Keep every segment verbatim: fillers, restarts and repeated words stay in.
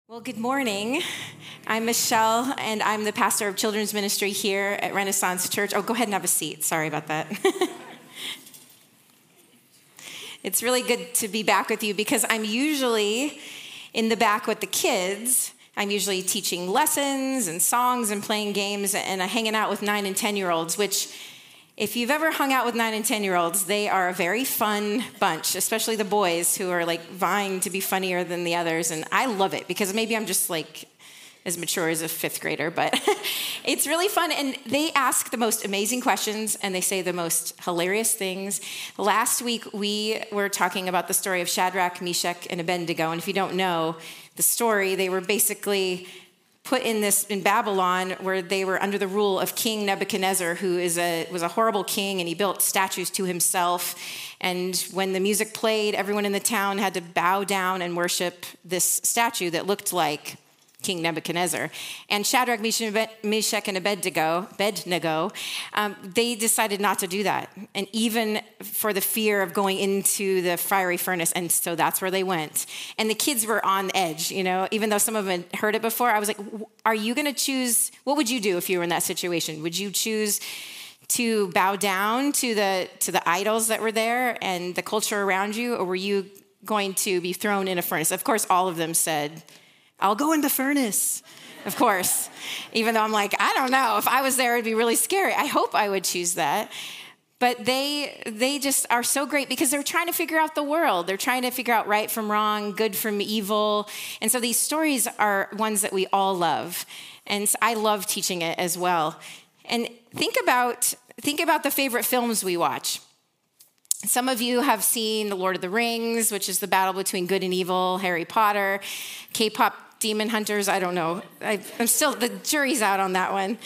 Well, good morning. I'm Michelle, and I'm the pastor of children's ministry here at Renaissance Church. Oh, go ahead and have a seat. Sorry about that. It's really good to be back with you because I'm usually in the back with the kids. I'm usually teaching lessons and songs and playing games and hanging out with nine and ten-year-olds, which if you've ever hung out with nine and ten-year-olds, they are a very fun bunch, especially the boys who are like vying to be funnier than the others. And I love it because maybe I'm just like as mature as a fifth grader, but it's really fun. And they ask the most amazing questions and they say the most hilarious things. Last week, we were talking about the story of Shadrach, Meshach, and Abednego. And if you don't know the story, they were basically put in this in Babylon where they were under the rule of King Nebuchadnezzar, who is a was a horrible king, and he built statues to himself. And when the music played, everyone in the town had to bow down and worship this statue that looked like King Nebuchadnezzar. And Shadrach, Meshach, and Abednego, Abednego um, they decided not to do that. And even for the fear of going into the fiery furnace. And so that's where they went. And the kids were on edge, you know, even though some of them had heard it before. I was like, are you going to choose, what would you do if you were in that situation? Would you choose to bow down to the to the idols that were there and the culture around you? Or were you going to be thrown in a furnace? Of course, all of them said, I'll go in the furnace, of course, even though I'm like, I don't know. If I was there, it'd be really scary. I hope I would choose that. But they they just are so great because they're trying to figure out the world. They're trying to figure out right from wrong, good from evil. And so these stories are ones that we all love. And so I love teaching it as well. And think about think about the favorite films we watch. Some of you have seen The Lord of the Rings, which is the battle between good and evil, Harry Potter, K-pop demon hunters. I don't know. I, I'm still, the jury's out on that one.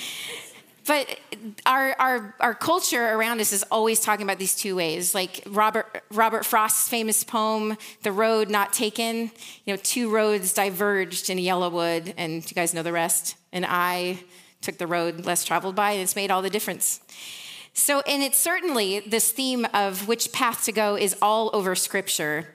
But our, our our culture around us is always talking about these two ways. Like Robert Robert Frost's famous poem, The Road Not Taken. You know, two roads diverged in Yellowwood, and you guys know the rest. And I took the road less traveled by, and it's made all the difference. So, and it's certainly this theme of which path to go is all over Scripture.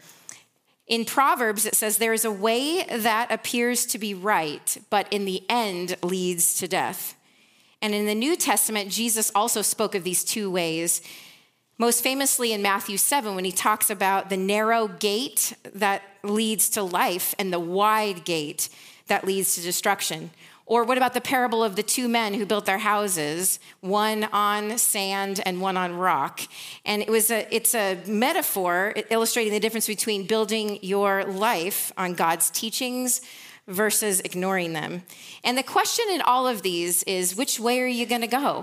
In Proverbs, it says, there is a way that appears to be right, but in the end leads to death. And in the New Testament, Jesus also spoke of these two ways, most famously in Matthew seven, when he talks about the narrow gate that leads to life and the wide gate that leads to destruction. Or what about the parable of the two men who built their houses, one on sand and one on rock? And it was a, it's a metaphor illustrating the difference between building your life on God's teachings versus ignoring them. And the question in all of these is, which way are you going to go?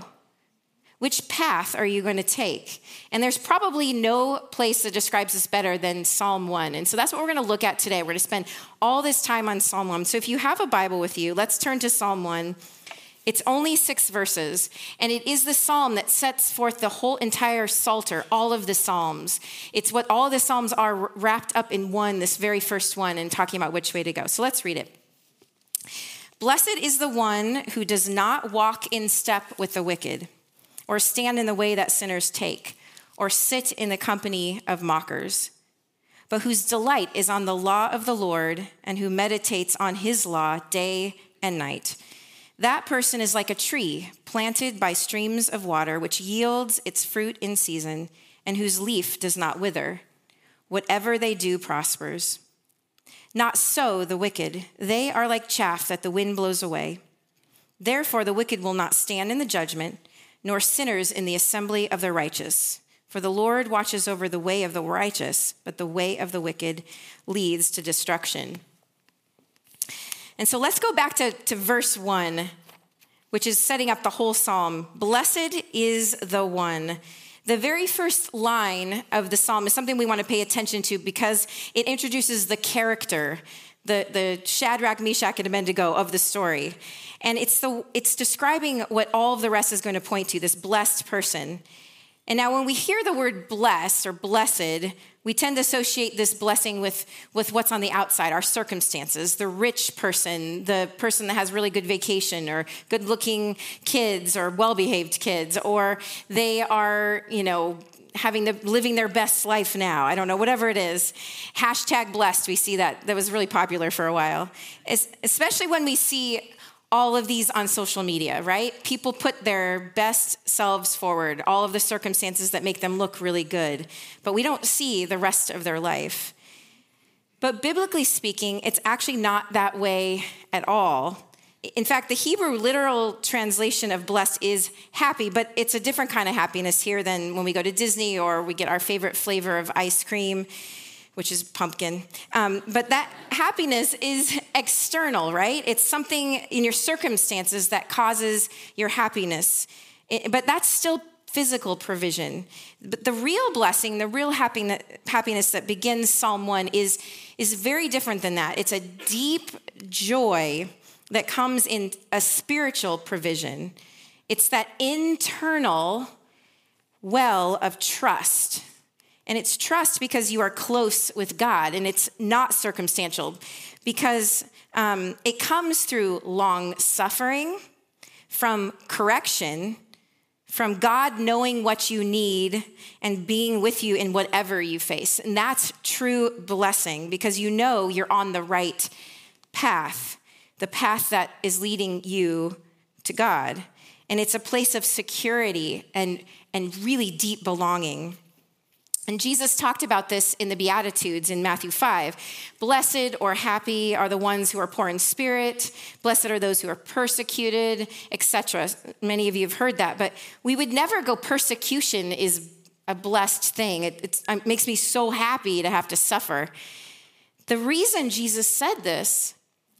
Which path are you going to take? And there's probably no place that describes this better than Psalm one. And so that's what we're going to look at today. We're going to spend all this time on Psalm one. So if you have a Bible with you, let's turn to Psalm one. It's only six verses, and it is the psalm that sets forth the whole entire Psalter, all of the psalms. It's what all the psalms are wrapped up in one, this very first one, and talking about which way to go. So let's read it. Blessed is the one who does not walk in step with the wicked, or stand in the way that sinners take, or sit in the company of mockers, but whose delight is on the law of the Lord, and who meditates on his law day and night. That person is like a tree planted by streams of water, which yields its fruit in season, and whose leaf does not wither. Whatever they do prospers. Not so the wicked. They are like chaff that the wind blows away. Therefore the wicked will not stand in the judgment, nor sinners in the assembly of the righteous. For the Lord watches over the way of the righteous, but the way of the wicked leads to destruction. And so let's go back to, to verse one, which is setting up the whole psalm. Blessed is the one. The very first line of the psalm is something we want to pay attention to because it introduces the character, the, the Shadrach, Meshach, and Abednego of the story. And it's the it's describing what all of the rest is going to point to, this blessed person. And now when we hear the word blessed or blessed, we tend to associate this blessing with, with what's on the outside, our circumstances, the rich person, the person that has really good vacation or good-looking kids or well-behaved kids, or they are, you know, having the living their best life now. I don't know, whatever it is. Hashtag blessed, we see that. That was really popular for a while. It's, especially when we see all of these on social media, right? People put their best selves forward, all of the circumstances that make them look really good, but we don't see the rest of their life. But biblically speaking, it's actually not that way at all. In fact, the Hebrew literal translation of blessed is happy, but it's a different kind of happiness here than when we go to Disney or we get our favorite flavor of ice cream, which is pumpkin. Um, but that happiness is external, right? It's something in your circumstances that causes your happiness. It, but that's still physical provision. But the real blessing, the real happiness, happiness that begins Psalm one is, is very different than that. It's a deep joy that comes in a spiritual provision. It's that internal well of trust. And it's trust because you are close with God, and it's not circumstantial because um, it comes through long suffering, from correction, from God knowing what you need and being with you in whatever you face. And that's true blessing because you know you're on the right path, the path that is leading you to God. And it's a place of security and, and really deep belonging. And Jesus talked about this in the Beatitudes in Matthew five. Blessed or happy are the ones who are poor in spirit. Blessed are those who are persecuted, et cetera. Many of you have heard that, but we would never go, persecution is a blessed thing. It, it's, it makes me so happy to have to suffer. The reason Jesus said this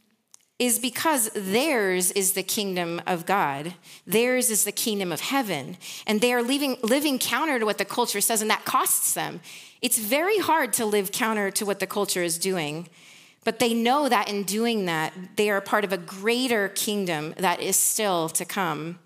is because theirs is the kingdom of God. Theirs is the kingdom of heaven. And they are living, living counter to what the culture says, and that costs them. It's very hard to live counter to what the culture is doing. But they know that in doing that, they are part of a greater kingdom that is still to come.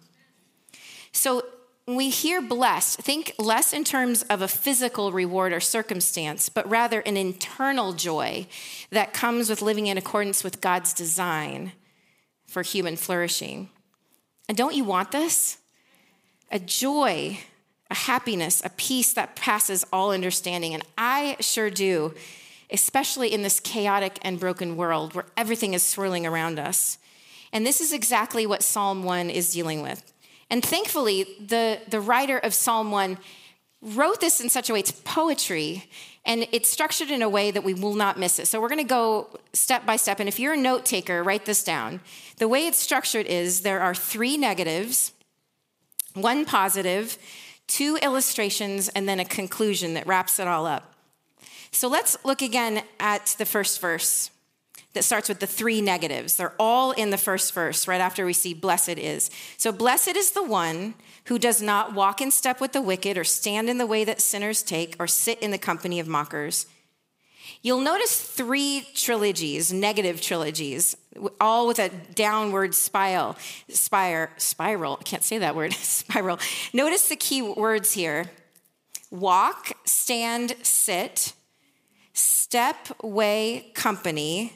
So when we hear blessed, think less in terms of a physical reward or circumstance, but rather an internal joy that comes with living in accordance with God's design for human flourishing. And don't you want this? A joy, a happiness, a peace that passes all understanding. And I sure do, especially in this chaotic and broken world where everything is swirling around us. And this is exactly what Psalm one is dealing with. And thankfully, the, the writer of Psalm one wrote this in such a way, it's poetry, and it's structured in a way that we will not miss it. So we're going to go step by step. And if you're a note taker, write this down. The way it's structured is there are three negatives, one positive, two illustrations, and then a conclusion that wraps it all up. So let's look again at the first verse that starts with the three negatives. They're all in the first verse, right after we see blessed is. So blessed is the one who does not walk in step with the wicked or stand in the way that sinners take or sit in the company of mockers. You'll notice three trilogies, negative trilogies, all with a downward spiral, spire, spiral, I can't say that word, spiral. Notice the key words here. Walk, stand, sit, step, way, company,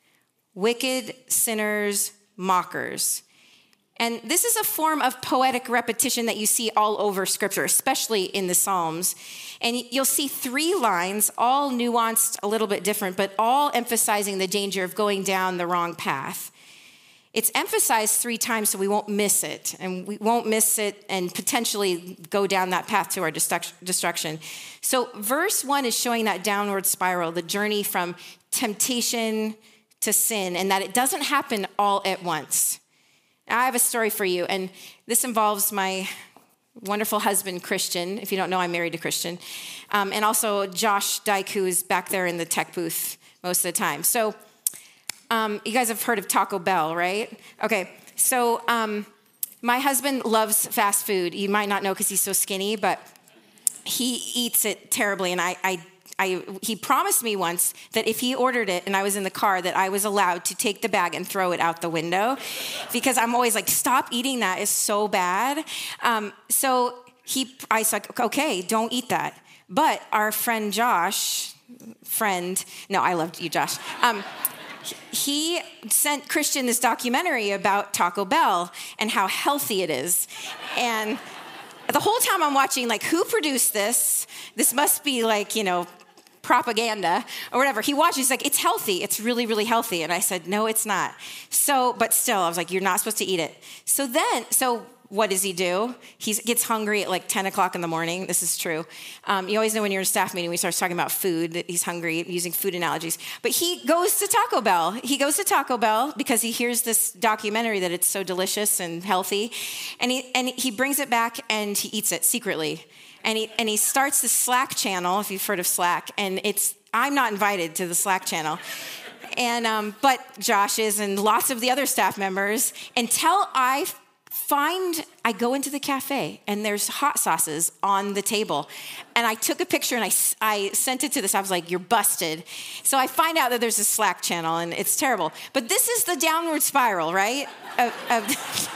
wicked, sinners, mockers. And this is a form of poetic repetition that you see all over Scripture, especially in the Psalms. And you'll see three lines, all nuanced, a little bit different, but all emphasizing the danger of going down the wrong path. It's emphasized three times so we won't miss it, and we won't miss it and potentially go down that path to our destruction. So verse one is showing that downward spiral, the journey from temptation to sin, and that it doesn't happen all at once. I have a story for you, and this involves my wonderful husband, Christian. If you don't know, I'm married to Christian. Um, and also Josh Dyke, who is back there in the tech booth most of the time. So um, you guys have heard of Taco Bell, right? Okay, so um, my husband loves fast food. You might not know because he's so skinny, but he eats it terribly, and I, I I, he promised me once that if he ordered it and I was in the car, that I was allowed to take the bag and throw it out the window, because I'm always like, stop eating that, it's so bad. Um, so he, I was like, okay, don't eat that. But our friend Josh, friend, no, I loved you, Josh. Um, he sent Christian this documentary about Taco Bell and how healthy it is. And The whole time I'm watching, like, who produced this? This must be like, you know, propaganda or whatever. He watches, he's like, it's healthy. It's really, really healthy. And I said, no, it's not. So, but still, I was like, you're not supposed to eat it. So then, so what does he do? He gets hungry at like ten o'clock in the morning. This is true. Um, you always know when you're in a staff meeting, we start talking about food, that he's hungry, using food analogies. But he goes to Taco Bell. He goes to Taco Bell because he hears this documentary that it's so delicious and healthy. And he, and he brings it back and he eats it secretly. And he, and he starts the Slack channel, if you've heard of Slack. And it's, I'm not invited to the Slack channel. And, um, but Josh is and lots of the other staff members, until I find, I go into the cafe and there's hot sauces on the table. And I took a picture and I, I sent it to this. I was like, you're busted. So I find out that there's a Slack channel and it's terrible. But this is the downward spiral, right? Of, of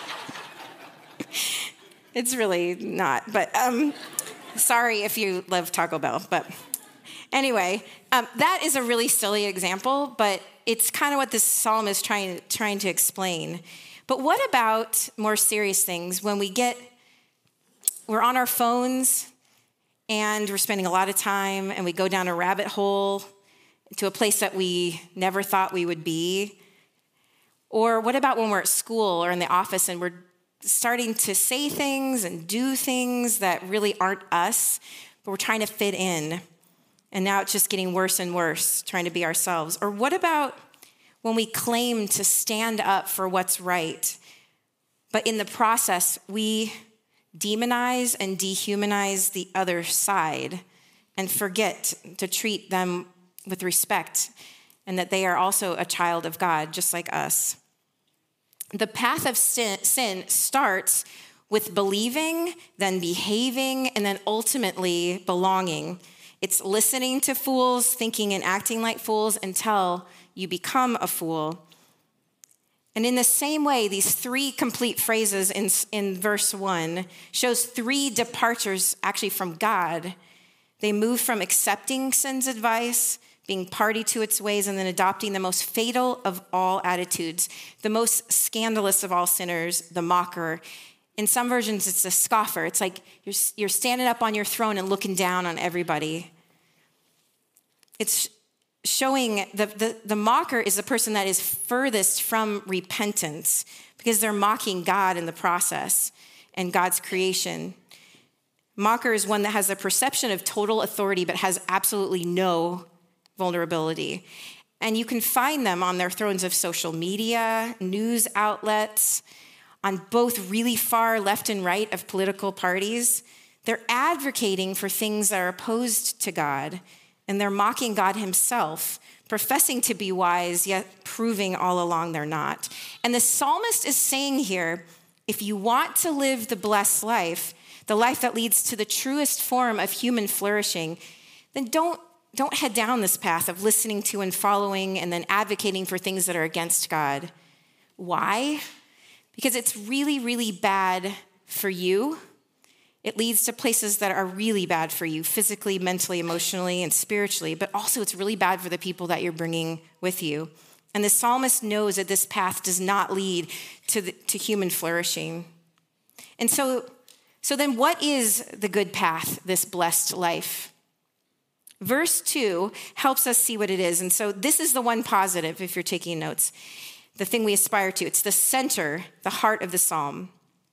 it's really not, but um, sorry if you love Taco Bell. But anyway, um, that is a really silly example, but it's kind of what this psalm is trying, trying to explain. But what about more serious things when we get, we're on our phones and we're spending a lot of time and we go down a rabbit hole to a place that we never thought we would be? Or what about when we're at school or in the office and we're starting to say things and do things that really aren't us, but we're trying to fit in? And now it's just getting worse and worse, trying to be ourselves. Or what about when we claim to stand up for what's right, but in the process, we demonize and dehumanize the other side and forget to treat them with respect and that they are also a child of God, just like us. The path of sin, sin starts with believing, then behaving, and then ultimately belonging. It's listening to fools, thinking and acting like fools until you become a fool. And in the same way, these three complete phrases in, in verse one shows three departures actually from God. They move from accepting sin's advice, being party to its ways, and then adopting the most fatal of all attitudes, the most scandalous of all sinners, the mocker. In some versions, it's a scoffer. It's like you're, you're standing up on your throne and looking down on everybody. It's showing the, the, the mocker is the person that is furthest from repentance because they're mocking God in the process and God's creation. Mocker is one that has a perception of total authority but has absolutely no vulnerability. And you can find them on their thrones of social media, news outlets, on both really far left and right of political parties. They're advocating for things that are opposed to God, and they're mocking God himself, professing to be wise, yet proving all along they're not. And the psalmist is saying here, if you want to live the blessed life, the life that leads to the truest form of human flourishing, then don't, don't head down this path of listening to and following and then advocating for things that are against God. Why? Because it's really, really bad for you. It leads to places that are really bad for you, physically, mentally, emotionally, and spiritually, but also it's really bad for the people that you're bringing with you. And the psalmist knows that this path does not lead to, the, to human flourishing. And so, so then what is the good path, this blessed life? Verse two helps us see what it is. And so this is the one positive, if you're taking notes, the thing we aspire to. It's the center, the heart of the psalm.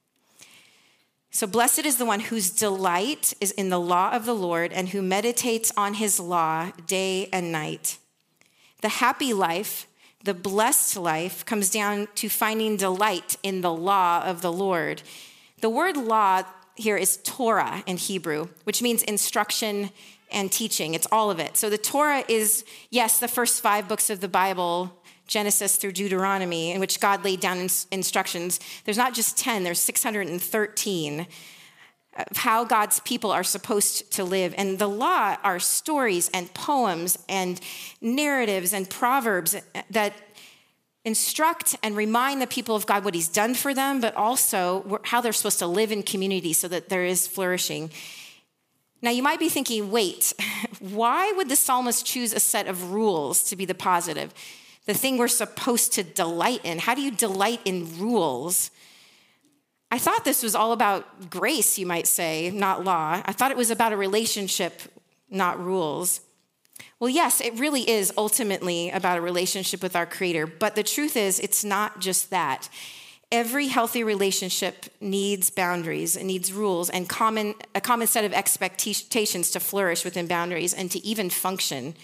So blessed is the one whose delight is in the law of the Lord and who meditates on his law day and night. The happy life, the blessed life, comes down to finding delight in the law of the Lord. The word law here is Torah in Hebrew, which means instruction and teaching. It's all of it. So the Torah is, yes, the first five books of the Bible, Genesis through Deuteronomy, in which God laid down instructions. There's not just ten, there's six hundred thirteen of how God's people are supposed to live. And the law are stories and poems and narratives and proverbs that instruct and remind the people of God what he's done for them, but also how they're supposed to live in community so that there is flourishing. Now, you might be thinking, wait, why would the psalmist choose a set of rules to be the positive? The thing we're supposed to delight in. How do you delight in rules? I thought this was all about grace, you might say, not law. I thought it was about a relationship, not rules. Well, yes, it really is ultimately about a relationship with our Creator, but the truth is it's not just that. Every healthy relationship needs boundaries, it needs rules, and common a common set of expectations to flourish within boundaries and to even function.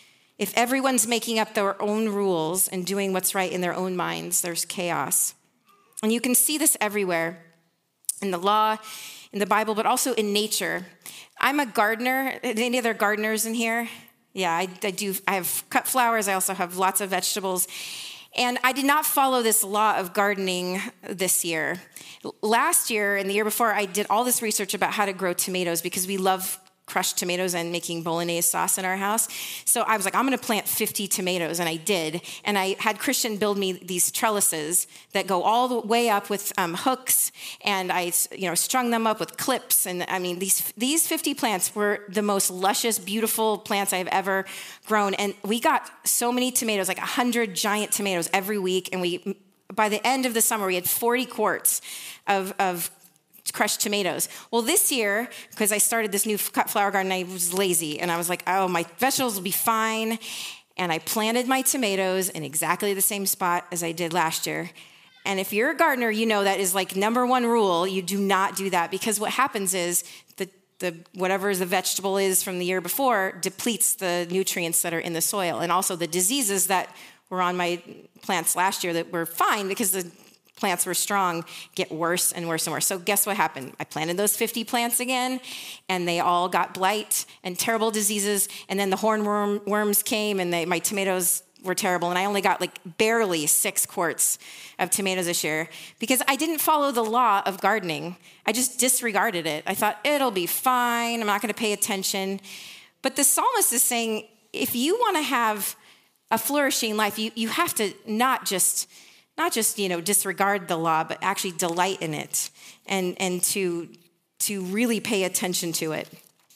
If everyone's making up their own rules and doing what's right in their own minds, there's chaos. And you can see this everywhere, in the law, in the Bible, but also in nature. I'm a gardener. Any other gardeners in here? Yeah, I, I do. I have cut flowers. I also have lots of vegetables. And I did not follow this law of gardening this year. Last year and the year before, I did all this research about how to grow tomatoes because we love crushed tomatoes and making bolognese sauce in our house. So I was like, I'm going to plant fifty tomatoes, and I did. And I had Christian build me these trellises that go all the way up with um, hooks, and I, you know, strung them up with clips. And I mean, these these fifty plants were the most luscious, beautiful plants I've ever grown. And we got so many tomatoes, like one hundred giant tomatoes every week. And we, by the end of the summer, we had forty quarts of of crushed tomatoes. Well, this year, because I started this new cut flower garden, I was lazy, and I was like, oh, my vegetables will be fine. And I planted my tomatoes in exactly the same spot as I did last year. And if you're a gardener, you know that is like number one rule. You do not do that, because what happens is the the whatever the vegetable is from the year before depletes the nutrients that are in the soil, and also the diseases that were on my plants last year that were fine because the plants were strong, get worse and worse and worse. So guess what happened? I planted those fifty plants again, and they all got blight and terrible diseases. And then the hornworm worms came, and they, my tomatoes were terrible. And I only got like barely six quarts of tomatoes this year because I didn't follow the law of gardening. I just disregarded it. I thought it'll be fine. I'm not going to pay attention. But the psalmist is saying, if you want to have a flourishing life, you, you have to not just Not just, you know, disregard the law, but actually delight in it and, and to, to really pay attention to it.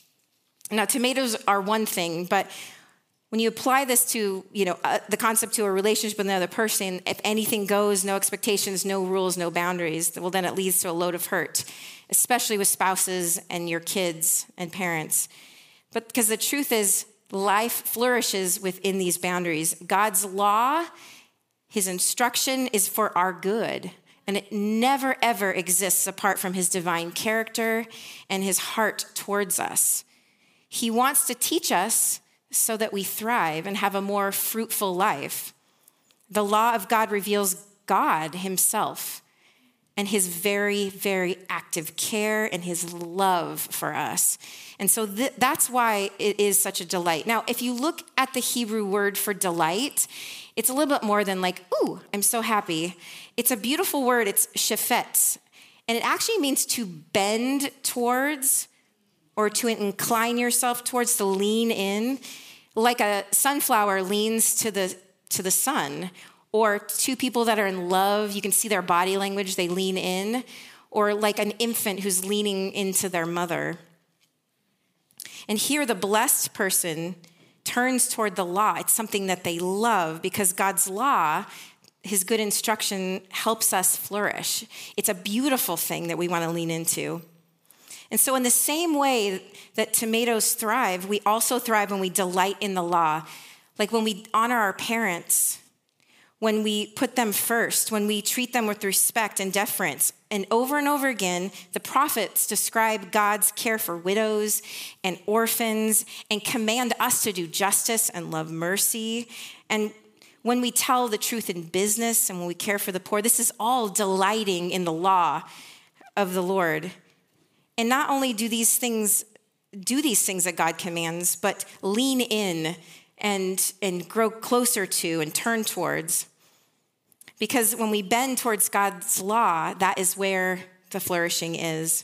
Now, tomatoes are one thing, but when you apply this to, you know, uh, the concept to a relationship with another person, if anything goes, no expectations, no rules, no boundaries, well, then it leads to a load of hurt, especially with spouses and your kids and parents. But because the truth is, life flourishes within these boundaries. God's law, His instruction is for our good, and it never, ever exists apart from His divine character and His heart towards us. He wants to teach us so that we thrive and have a more fruitful life. The law of God reveals God Himself and His very, very active care and His love for us. And so th- that's why it is such a delight. Now, if you look at the Hebrew word for delight, it's a little bit more than like, ooh, I'm so happy. It's a beautiful word. It's shephet. And it actually means to bend towards or to incline yourself towards, to lean in, like a sunflower leans to the to the sun, or two people that are in love, you can see their body language, they lean in, or like an infant who's leaning into their mother. And here the blessed person turns toward the law. It's something that they love because God's law, His good instruction, helps us flourish. It's a beautiful thing that we want to lean into. And so in the same way that tomatoes thrive, we also thrive when we delight in the law. Like when we honor our parents, when we put them first, when we treat them with respect and deference. And over and over again, the prophets describe God's care for widows and orphans and command us to do justice and love mercy. And when we tell the truth in business and when we care for the poor, this is all delighting in the law of the Lord. And not only do these things do these things that God commands, but lean in and, and grow closer to and turn towards. Because when we bend towards God's law, that is where the flourishing is.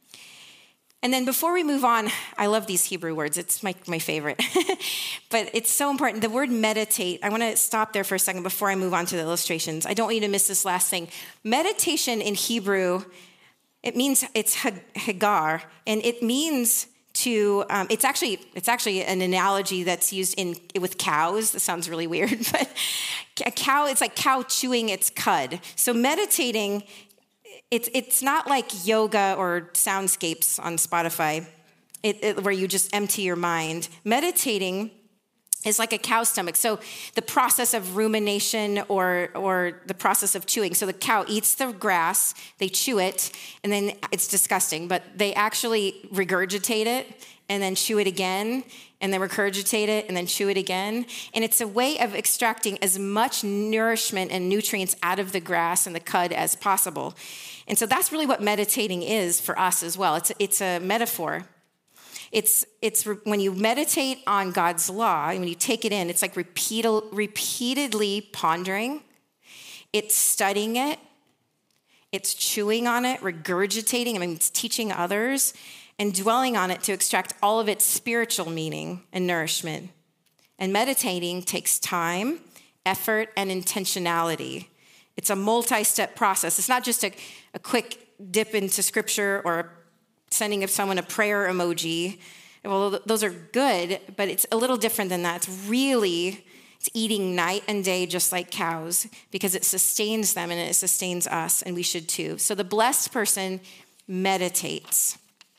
And then before we move on, I love these Hebrew words. It's my, my favorite. But it's so important. The word meditate, I want to stop there for a second before I move on to the illustrations. I don't want you to miss this last thing. Meditation in Hebrew, it means, it's hagar, and it means to, um, it's actually it's actually an analogy that's used in with cows. That sounds really weird, but a cow, it's like cow chewing its cud. So meditating it's it's not like yoga or soundscapes on Spotify, it, it, where you just empty your mind. Meditating is like a cow's stomach. So the process of rumination or or the process of chewing. So the cow eats the grass, they chew it, and then it's disgusting, but they actually regurgitate it and then chew it again, and then regurgitate it and then chew it again. And it's a way of extracting as much nourishment and nutrients out of the grass and the cud as possible. And so that's really what meditating is for us as well. It's, it's a metaphor. It's it's when you meditate on God's law, and when you take it in, it's like repeat, repeatedly pondering. It's studying it. It's chewing on it, regurgitating. I mean, it's teaching others and dwelling on it to extract all of its spiritual meaning and nourishment. And meditating takes time, effort, and intentionality. It's a multi-step process. It's not just a, a quick dip into scripture or a sending of someone a prayer emoji. Well, those are good, but it's a little different than that. It's really, it's eating night and day just like cows because it sustains them and it sustains us, and we should too. So the blessed person meditates.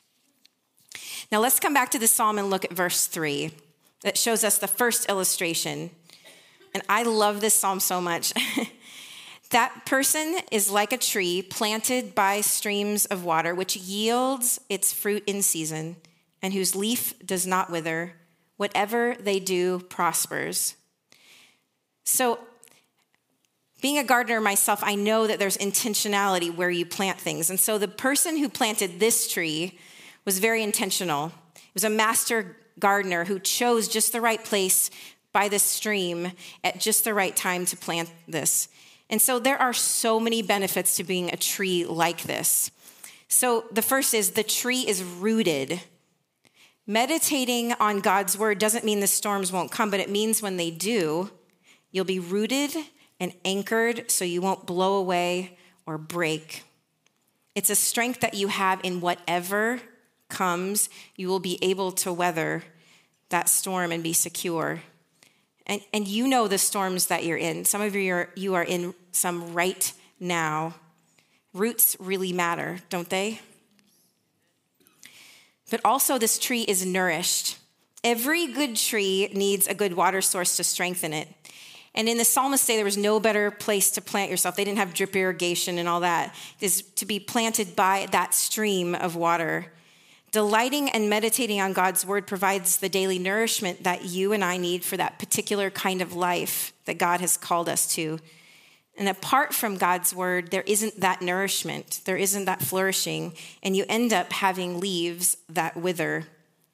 Now let's come back to the psalm and look at verse three. That shows us the first illustration. And I love this psalm so much. That person is like a tree planted by streams of water, which yields its fruit in season, and whose leaf does not wither. Whatever they do prospers. So, being a gardener myself, I know that there's intentionality where you plant things. And so the person who planted this tree was very intentional. It was a master gardener who chose just the right place by the stream at just the right time to plant this. And so there are so many benefits to being a tree like this. So the first is the tree is rooted. Meditating on God's word doesn't mean the storms won't come, but it means when they do, you'll be rooted and anchored so you won't blow away or break. It's a strength that you have in whatever comes. You will be able to weather that storm and be secure. And, and you know the storms that you're in. Some of you are, you are in some right now. Roots really matter, don't they? But also this tree is nourished. Every good tree needs a good water source to strengthen it. And in the psalmist's day, there was no better place to plant yourself. They didn't have drip irrigation and all that. It is to be planted by that stream of water. Delighting and meditating on God's word provides the daily nourishment that you and I need for that particular kind of life that God has called us to. And apart from God's word, there isn't that nourishment. There isn't that flourishing. And you end up having leaves that wither.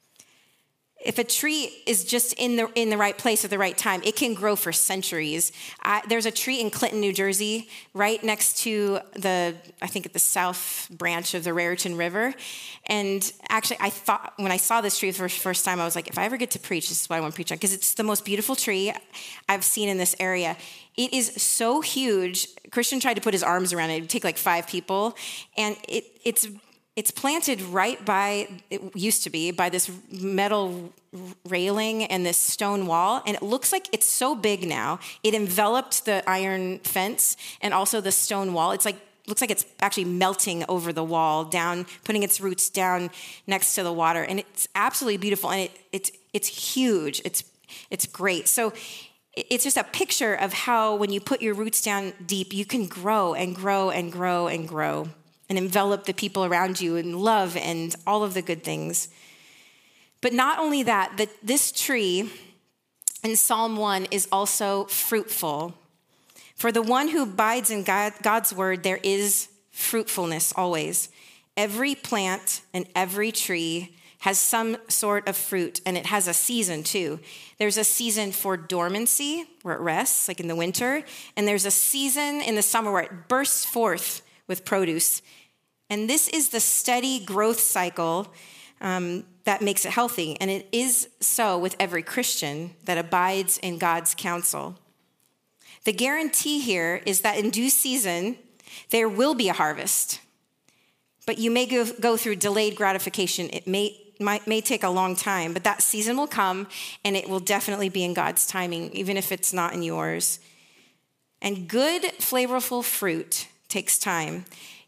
If a tree is just in the in the right place at the right time, it can grow for centuries. I, there's a tree in Clinton, New Jersey, right next to the, I think at the south branch of the Raritan River. And actually, I thought, when I saw this tree for the first time, I was like, if I ever get to preach, this is what I want to preach on, because it's the most beautiful tree I've seen in this area. It is so huge. Christian tried to put his arms around it. It would take like five people. And it it's It's planted right by, it used to be, by this metal railing and this stone wall. And it looks like it's so big now. It enveloped the iron fence and also the stone wall. It's like, looks like it's actually melting over the wall down, putting its roots down next to the water. And it's absolutely beautiful. And it, it's it's huge. It's it's great. So it's just a picture of how when you put your roots down deep, you can grow and grow and grow and grow. And envelop the people around you in love and all of the good things. But not only that, that this tree in Psalm one is also fruitful. For the one who abides in God, God's word, there is fruitfulness always. Every plant and every tree has some sort of fruit, and it has a season too. There's a season for dormancy, where it rests, like in the winter, and there's a season in the summer where it bursts forth with produce. And this is the steady growth cycle um, that makes it healthy. And it is so with every Christian that abides in God's counsel. The guarantee here is that in due season, there will be a harvest. But you may go, go through delayed gratification. It may, might, may take a long time, but that season will come, and it will definitely be in God's timing, even if it's not in yours. And good, flavorful fruit takes time.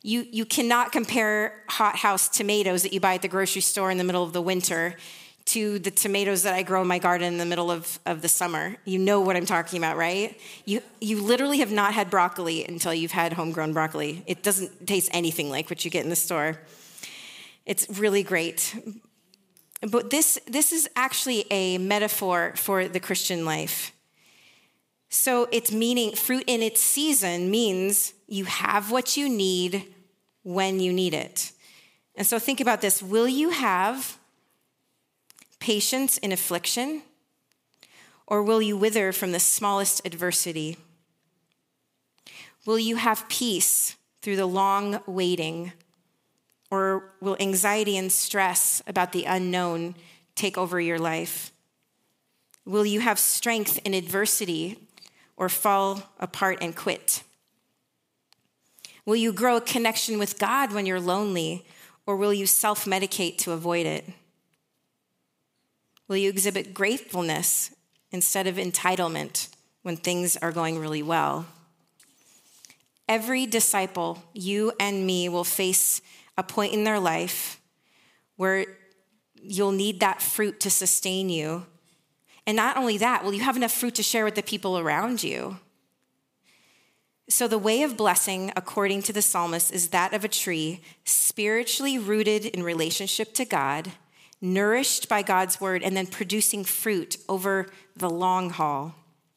You, you cannot compare hothouse tomatoes that you buy at the grocery store in the middle of the winter to the tomatoes that I grow in my garden in the middle of, of the summer. You know what I'm talking about, right? You you literally have not had broccoli until you've had homegrown broccoli. It doesn't taste anything like what you get in the store. It's really great. But this, this is actually a metaphor for the Christian life. So its meaning, fruit in its season, means you have what you need when you need it. And so think about this. Will you have patience in affliction, or will you wither from the smallest adversity? Will you have peace through the long waiting, or will anxiety and stress about the unknown take over your life? Will you have strength in adversity, or fall apart and quit? Will you grow a connection with God when you're lonely, or will you self-medicate to avoid it? Will you exhibit gratefulness instead of entitlement when things are going really well? Every disciple, you and me, will face a point in their life where you'll need that fruit to sustain you. And not only that, will you have enough fruit to share with the people around you? So the way of blessing, according to the psalmist, is that of a tree spiritually rooted in relationship to God, nourished by God's word, and then producing fruit over the long haul.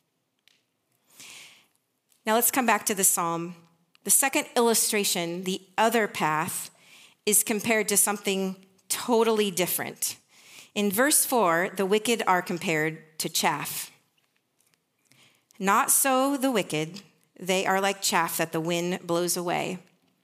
Now let's come back to the psalm. The second illustration, the other path, is compared to something totally different. In verse four, the wicked are compared to chaff. Not so the wicked, they are like chaff that the wind blows away.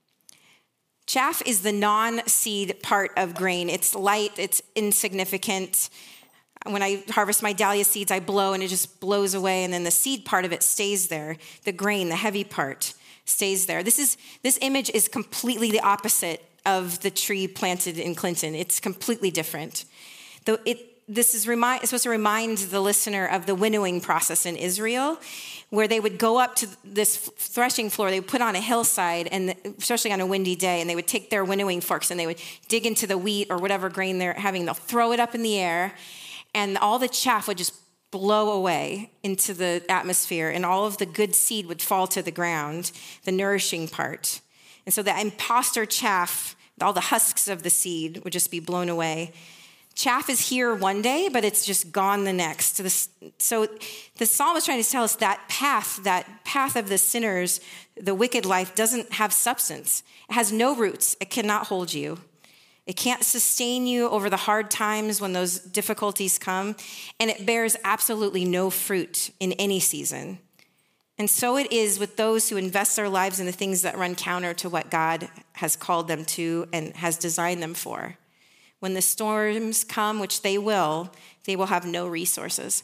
Chaff is the non-seed part of grain. It's light, it's insignificant. When I harvest my dahlia seeds, I blow and it just blows away, and then the seed part of it stays there. The grain, the heavy part, stays there. This is this image is completely the opposite of the tree planted in Clinton. It's completely different. Though it This is remind, supposed to remind the listener of the winnowing process in Israel, where they would go up to this threshing floor. They would put on a hillside, and especially on a windy day, and they would take their winnowing forks and they would dig into the wheat or whatever grain they're having. They'll throw it up in the air, and all the chaff would just blow away into the atmosphere, and all of the good seed would fall to the ground, the nourishing part. And so the imposter chaff, all the husks of the seed would just be blown away. Chaff is here one day, but it's just gone the next. So the psalm is trying to tell us that path, that path of the sinners, the wicked life, doesn't have substance. It has no roots. It cannot hold you. It can't sustain you over the hard times when those difficulties come, and it bears absolutely no fruit in any season. And so it is with those who invest their lives in the things that run counter to what God has called them to and has designed them for. When the storms come, which they will, they will have no resources.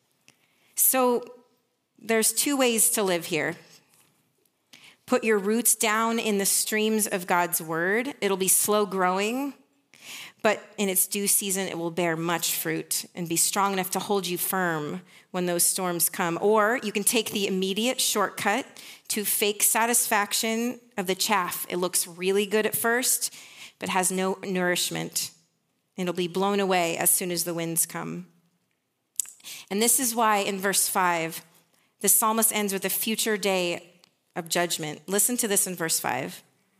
So there's two ways to live here. Put your roots down in the streams of God's word. It'll be slow growing, but in its due season, it will bear much fruit and be strong enough to hold you firm when those storms come. Or you can take the immediate shortcut to fake satisfaction of the chaff. It looks really good at first, but has no nourishment. It'll be blown away as soon as the winds come. And this is why in verse five, the psalmist ends with a future day of judgment. Listen to this in verse five.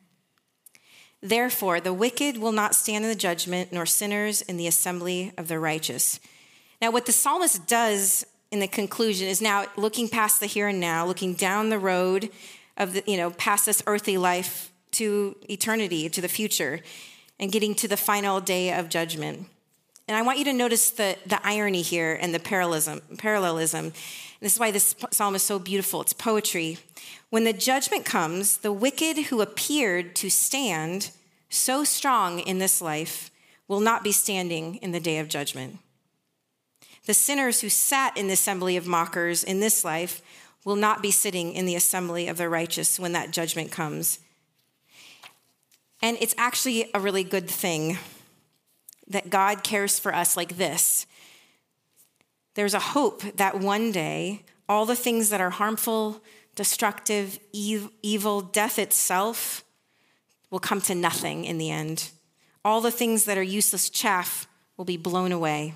Therefore, the wicked will not stand in the judgment, nor sinners in the assembly of the righteous. Now, what the psalmist does in the conclusion is now looking past the here and now, looking down the road of the, you know, past this earthly life to eternity, to the future, and getting to the final day of judgment. And I want you to notice the, the irony here and the parallelism. parallelism. And this is why this psalm is so beautiful. It's poetry. When the judgment comes, the wicked who appeared to stand so strong in this life will not be standing in the day of judgment. The sinners who sat in the assembly of mockers in this life will not be sitting in the assembly of the righteous when that judgment comes. And it's actually a really good thing that God cares for us like this. There's a hope that one day all the things that are harmful, destructive, evil, death itself, will come to nothing in the end. All the things that are useless chaff will be blown away.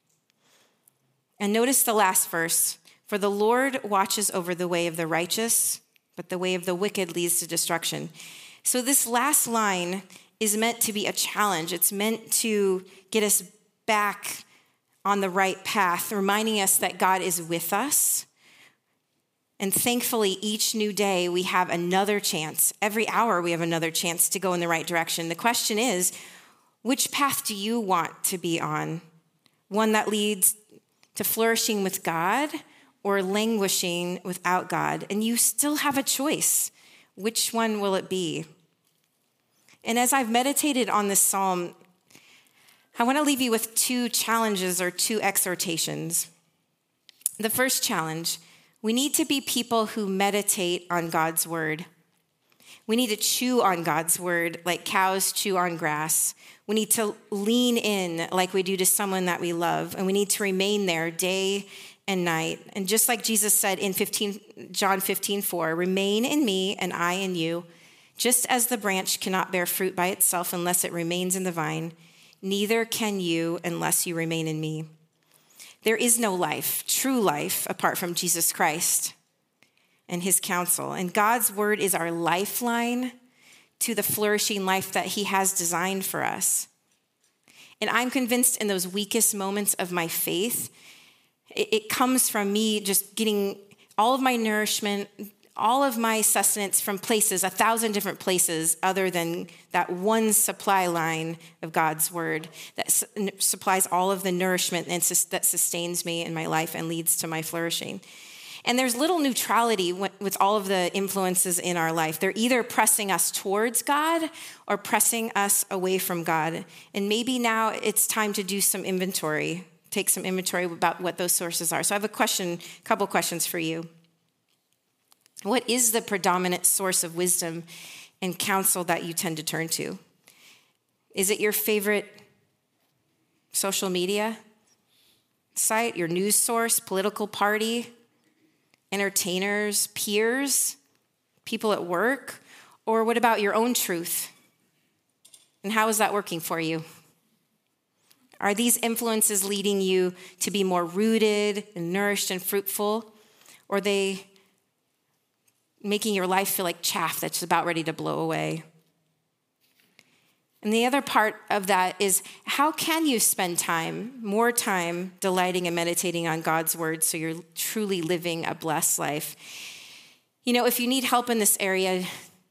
And notice the last verse. For the Lord watches over the way of the righteous, but the way of the wicked leads to destruction. So this last line is meant to be a challenge. It's meant to get us back on the right path, reminding us that God is with us. And thankfully, each new day we have another chance. Every hour we have another chance to go in the right direction. The question is, which path do you want to be on? One that leads to flourishing with God or languishing without God? And you still have a choice. Which one will it be? And as I've meditated on this psalm, I want to leave you with two challenges or two exhortations. The first challenge, we need to be people who meditate on God's word. We need to chew on God's word like cows chew on grass. We need to lean in like we do to someone that we love, and we need to remain there day and night. And just like Jesus said in fifteen, John fifteen four, remain in me and I in you. Just as the branch cannot bear fruit by itself unless it remains in the vine, neither can you unless you remain in me. There is no life, true life, apart from Jesus Christ and his counsel. And God's word is our lifeline to the flourishing life that he has designed for us. And I'm convinced in those weakest moments of my faith, it, it comes from me just getting all of my nourishment, all of my sustenance from places, a thousand different places other than that one supply line of God's word that su- supplies all of the nourishment and sus- that sustains me in my life and leads to my flourishing. And there's little neutrality with all of the influences in our life. They're either pressing us towards God or pressing us away from God. And maybe now it's time to do some inventory, take some inventory about what those sources are. So I have a question, a couple questions for you. What is the predominant source of wisdom and counsel that you tend to turn to? Is it your favorite social media site, your news source, political party, entertainers, peers, people at work? Or what about your own truth? And how is that working for you? Are these influences leading you to be more rooted and nourished and fruitful? Or are they making your life feel like chaff that's about ready to blow away? And the other part of that is, how can you spend time, more time, delighting and meditating on God's word so you're truly living a blessed life? You know, if you need help in this area,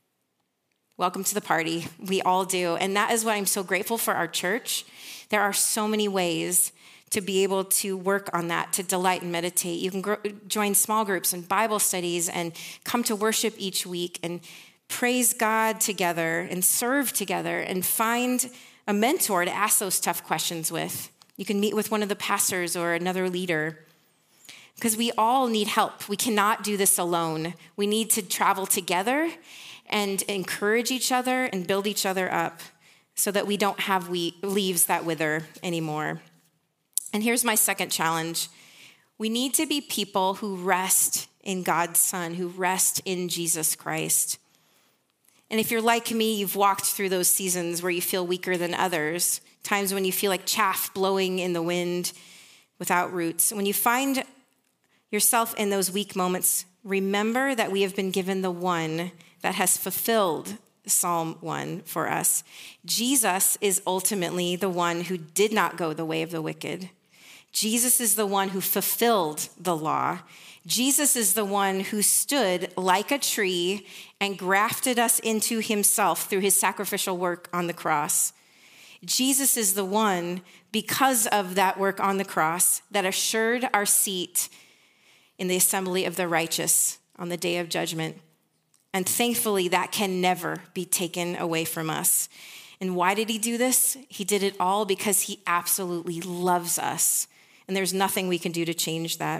welcome to the party. We all do. And that is why I'm so grateful for our church. There are so many ways to be able to work on that, to delight and meditate. You can grow, join small groups and Bible studies and come to worship each week and praise God together and serve together and find a mentor to ask those tough questions with. You can meet with one of the pastors or another leader, because we all need help. We cannot do this alone. We need to travel together and encourage each other and build each other up so that we don't have we- leaves that wither anymore. And here's my second challenge. We need to be people who rest in God's Son, who rest in Jesus Christ. And if you're like me, you've walked through those seasons where you feel weaker than others, times when you feel like chaff blowing in the wind without roots. When you find yourself in those weak moments, remember that we have been given the one that has fulfilled Psalm one for us. Jesus is ultimately the one who did not go the way of the wicked. Jesus is the one who fulfilled the law. Jesus is the one who stood like a tree and grafted us into himself through his sacrificial work on the cross. Jesus is the one, because of that work on the cross, that assured our seat in the assembly of the righteous on the day of judgment. And thankfully, that can never be taken away from us. And why did he do this? He did it all because he absolutely loves us. And there's nothing we can do to change that.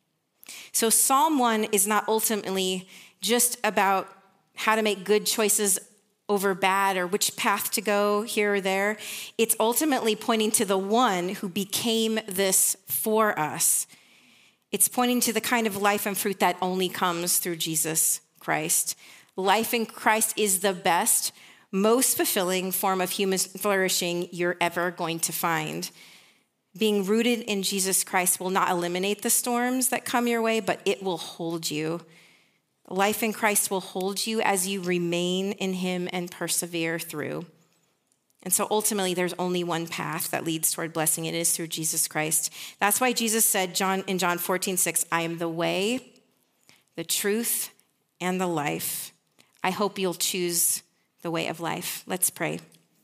So Psalm one is not ultimately just about how to make good choices over bad or which path to go here or there. It's ultimately pointing to the one who became this for us. It's pointing to the kind of life and fruit that only comes through Jesus Christ. Life in Christ is the best, most fulfilling form of human flourishing you're ever going to find. Being rooted in Jesus Christ will not eliminate the storms that come your way, but it will hold you. Life in Christ will hold you as you remain in him and persevere through. And so ultimately, there's only one path that leads toward blessing. It is through Jesus Christ. That's why Jesus said John, in John fourteen six, I am the way, the truth, and the life. I hope you'll choose the way of life. Let's pray.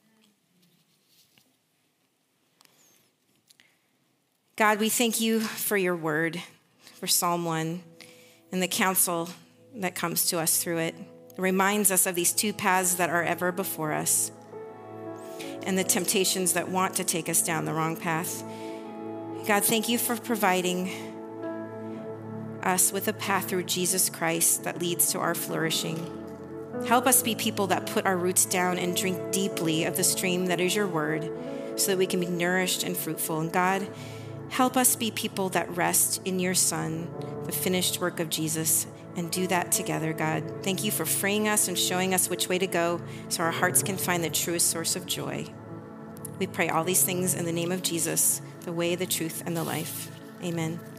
God, we thank you for your word, for Psalm one, and the counsel that comes to us through it. It reminds us of these two paths that are ever before us and the temptations that want to take us down the wrong path. God, thank you for providing us with a path through Jesus Christ that leads to our flourishing. Help us be people that put our roots down and drink deeply of the stream that is your word so that we can be nourished and fruitful. And God, help us be people that rest in your Son, the finished work of Jesus, and do that together, God. Thank you for freeing us and showing us which way to go so our hearts can find the truest source of joy. We pray all these things in the name of Jesus, the way, the truth, and the life. Amen.